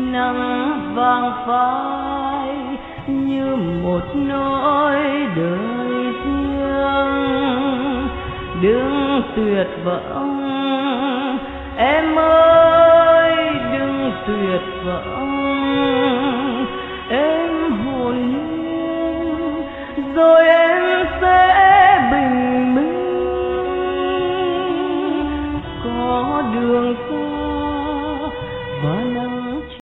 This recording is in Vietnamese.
nắng vàng phai như một nỗi đời thiêng. Đừng tuyệt vọng em ơi, đừng tuyệt vọng, em hồn nhiên rồi